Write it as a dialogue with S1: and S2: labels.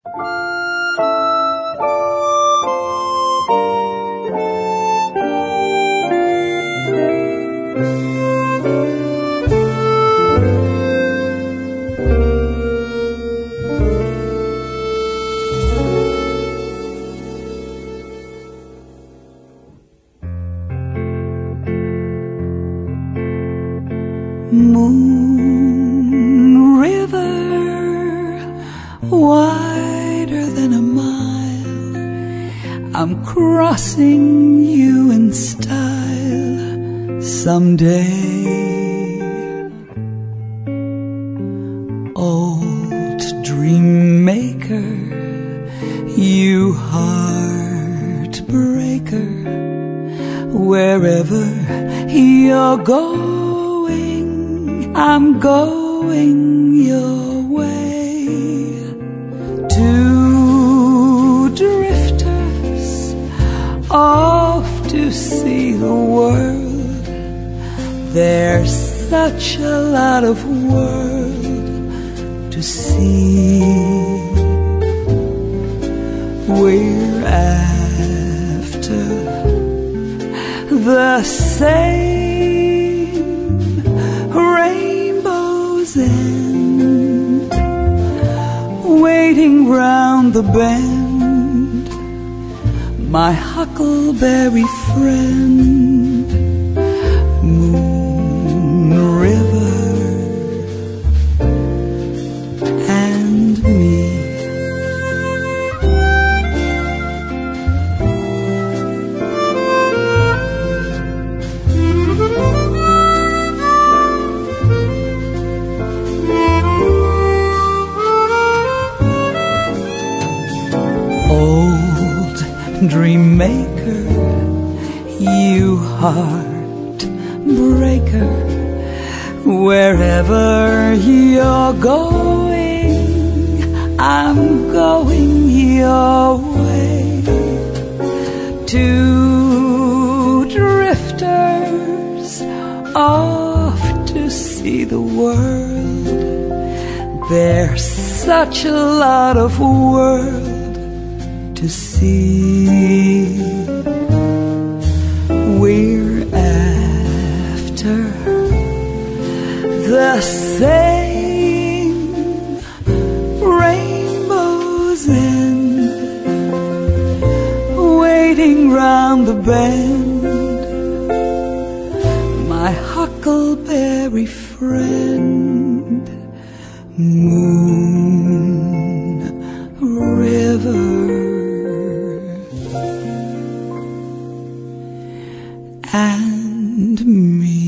S1: Moon River, wider than a mile, I'm crossing you in style someday. Old dream maker, you heartbreaker, wherever you're going, I'm going your way. Two drifters off to see the world. There's such a lot of world to see. We're after the same rainbow's end, waiting round the bend, my huckleberry friend, Moon River and me. Old dream maker, you heartbreaker, wherever you're going, I'm going your way. Two drifters off to see the world. There's such a lot of world to see. We're after the same rainbow's end, waiting round the bend, my huckleberry friend, Moon River and me.